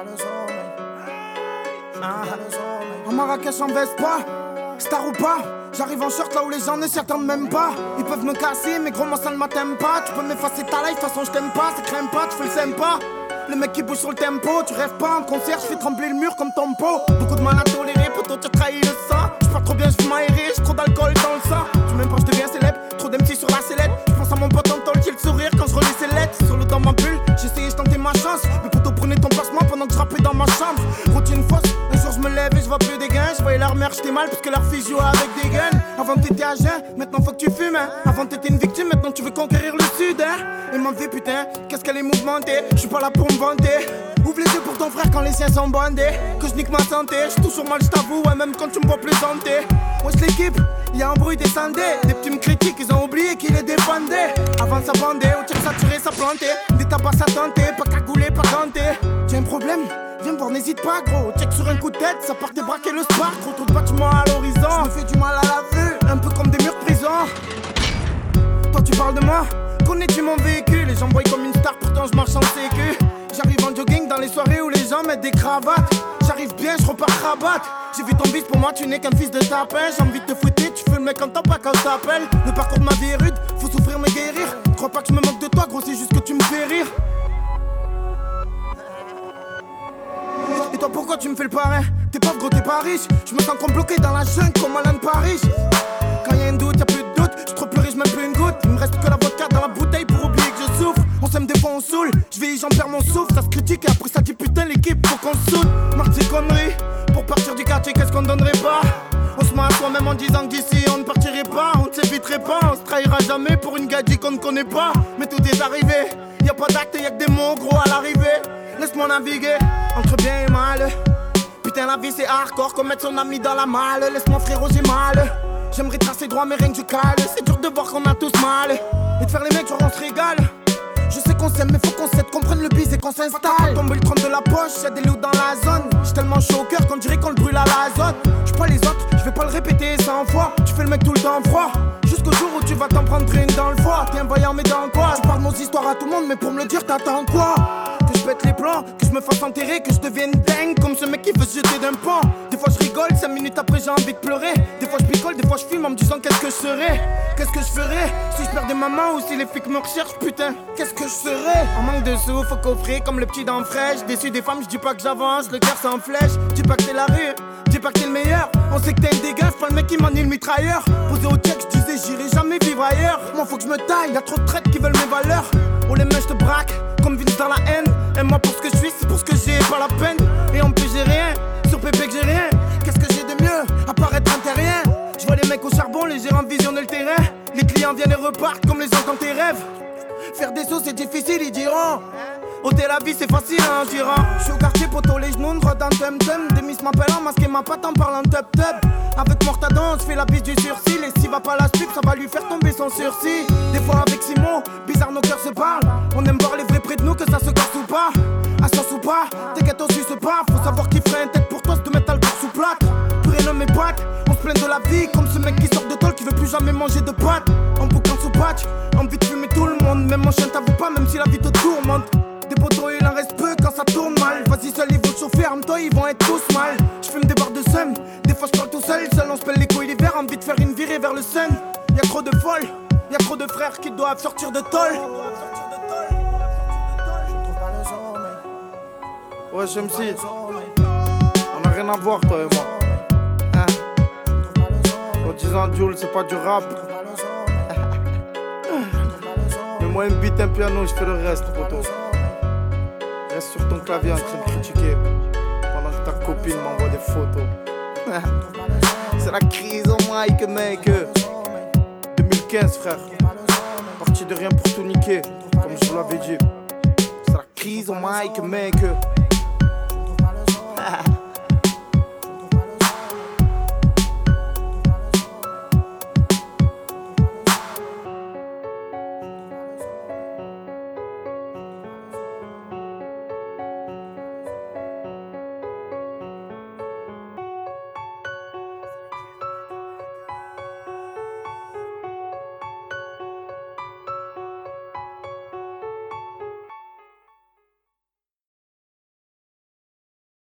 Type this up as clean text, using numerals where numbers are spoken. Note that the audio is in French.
En Marrakech en Vespa, star ou pas, j'arrive en short là où les gens ne s'y attendent même pas. Ils peuvent me casser mais gros moi ça ne m'attend pas. Tu peux m'effacer ta life, de toute façon je t'aime pas. Ça craint pas, tu fais le sympa. Le mec qui bouge sur le tempo, tu rêves pas en concert, je fais trembler le mur comme ton pot. Beaucoup de mal à tolérer, poto tu as trahi le sang. Je pars trop bien, je fume aéré, j'ai trop d'alcool dans le sang. Tu m'aimes pas, je deviens célèbre, trop d'MC sur la sellette. Je pense à mon pote en tôle, j'ai le sourire quand je relis ses lettres. Sur le dans ma bulle, j'ai essayé, je tentais ma chance. Mais poto prenait ton placement pendant que je rappais dans ma chambre. Routine fausse, un jour je me lève et je vois plus des gains. Je voyais leur mère, j'étais mal parce que leur fille jouait avec des guns. Avant t'étais à jeun, maintenant faut que tu fumes hein. Avant t'étais une victime, maintenant tu veux conquérir le sud hein. Et ma vie putain, qu'est-ce qu'elle est mouvementée. Je suis pas là pour me vanter. Ouvre les yeux pour ton frère quand les siens sont bandés. Que je nique ma santé, j'suis toujours mal, j't'avoue, ouais, même quand tu me vois plaisanter. Wesh l'équipe, y'a un bruit descendé. Des petits me critiquent, ils ont oublié qu'il les défendait. Avant ça bandait, au tir ça tirait, ça plantait. Des tabacs ça tentait, pas cagoulé, pas ganté. J'ai un problème, viens me voir, n'hésite pas gros. Check sur un coup de tête, ça part débraquer le spark. Trop trop de bâtiments à l'horizon, je me fais du mal à la vue, un peu comme des murs de prison. Toi tu parles de moi, connais-tu mon véhicule? Les gens voient comme une star, pourtant je marche en sécu. J'arrive en jogging dans les soirées où les gens mettent des cravates. J'arrive bien, je repars rabat. J'ai vu ton vice, pour moi tu n'es qu'un fils de tapin. J'ai envie de te fouetter, tu fais le mec en temps pas quand je t'appelle. Le parcours de ma vie est rude, faut souffrir mais guérir. Crois pas que je me moque de toi gros, c'est juste que tu me fais rire. Et toi pourquoi tu me fais le parrain? T'es pauvre gros, t'es pas riche. Je me sens comme bloqué dans la jungle comme Alain de Paris. Quand y'a un doute, y'a plus de doute. J'suis trop pleurer, j'm'aime plus une goutte. Il me reste que la vodka dans la bouteille pour oublier que je souffre. On s'aime des fois on saoule, je vis j'en perds mon souffle. Ça se critique et après ça dit putain l'équipe faut qu'on se soude. Marque ces conneries, pour partir du quartier qu'est-ce qu'on donnerait pas? On se met à soi-même en disant que d'ici on ne partirait pas. On ne s'éviterait pas, on se trahira jamais pour une gadget qu'on ne connaît pas. Mais tout est arrivé, y'a pas d'acte, y'a que des mots gros à l'arrivée. Laisse-moi naviguer, entre bien et mal. Putain la vie c'est hardcore, comme mettre son ami dans la malle. Laisse-moi frérot j'ai mal. J'aimerais tracer droit mais rien que je cale. C'est dur de voir qu'on a tous mal. Et de faire les mecs genre on se régale. Je sais qu'on s'aime mais faut qu'on s'aide, qu'on prenne le bise et qu'on s'installe. Tombe le trône de la poche, y'a des loups dans la zone. J'suis tellement chaud au cœur qu'on dirait qu'on le brûle à l'azote. J'suis pas les autres, j'vais pas le répéter 100 fois. Tu fais le mec tout le temps froid, jusqu'au jour où tu vas t'en prendre une dans le foie. T'es un vaillant mais dans quoi? Tu parles nos histoires à tout le monde mais pour me le dire t'attends quoi? Que je pète les plans, que je me fasse enterrer, que je devienne dingue comme ce mec qui veut se jeter d'un pont. Des fois je rigole, 5 minutes après j'ai envie de pleurer. Des fois je picole, des fois je filme en me disant qu'est-ce que je serais. Qu'est-ce que je ferais si je perdais ma main ou si les flics me recherchent, putain, qu'est-ce que je serais? En manque de sous, faut coffrer comme le petit dent fraîche. Déçu des femmes, je dis pas que j'avance, le cœur sans flèche. Dis pas que c'est la rue, dis pas que t'es le meilleur. On sait que t'es une dégâts, pas le mec qui manie le mitrailleur. Posé au check, je disais j'irai jamais vivre ailleurs. Moi faut que je me taille, y'a trop de traites qui veulent mes valeurs. Oh les mecs je te braque, comme Vince dans la haine. Aime-moi pour ce que je suis, c'est pour ce que j'ai, pas la peine. Et en plus j'ai rien, sur pépé que j'ai rien. Qu'est-ce que j'ai de mieux, à part être un terrien? Je vois les mecs au charbon, les gérants visionnent le terrain. Les clients viennent et repartent comme les gens dans tes rêves. Faire des sauts c'est difficile, ils diront. Ôter la vie c'est facile hein, gérant. J'suis au quartier poto les genoux, droit dans tum-tum. Des miss m'appellent en masqué ma patte en parlant tub-tub. Avec Mortadon, j'fais la bise du sursis. Et s'il va pas la suivre, ça va lui faire tomber son sursis. Des fois avec Simon, bizarre nos cœurs se parlent. On aime voir les vrais près de nous, que ça se casse ou pas. À sens ou pas, t'inquiète aussi se pas. Faut savoir qui ferait un tête pour toi, se te mettre à le corps sous plate. Plus rien ne m'épate, on se plaint de la vie. Comme ce mec qui sort de tôle, qui veut plus jamais manger de pâtes. En boucan sous patch, envie de fumer tout le monde. Même mon chien t'avoue pas, même si la vie te tourmente. Des poteaux il en reste peu quand ça tourne mal. Vas-y seul ils vont chauffer, arme-toi ils vont être tous mal. J'fume des barres de seum, des fois j'parle tout seul. Seul on se pèle les couilles l'hiver, envie de faire une virée vers le sun. Y'a trop de folles, y'a trop de frères qui doivent sortir de tôle. Ouais j'aime si, on a rien à voir toi et moi hein? En disant Jules c'est pas du rap. Mais moi une beat, un piano, je fais le reste poto. Reste sur ton clavier en train de critiquer pendant que ta copine m'envoie des photos. C'est la crise au mic mec. 2015 frère, parti de rien pour tout niquer. Comme je vous l'avais dit, c'est la crise au mic mec.